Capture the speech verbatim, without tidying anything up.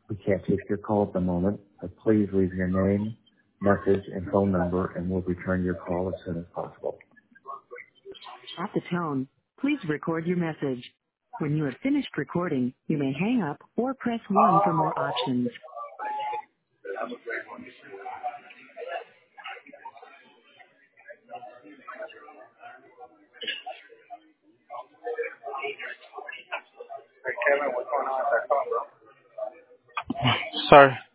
We can't take your call at the moment, but please leave your name, message, and phone number, and we'll return your call as soon as possible. At the tone, please record your message. When you have finished recording, you may hang up or press one for more options. Sorry.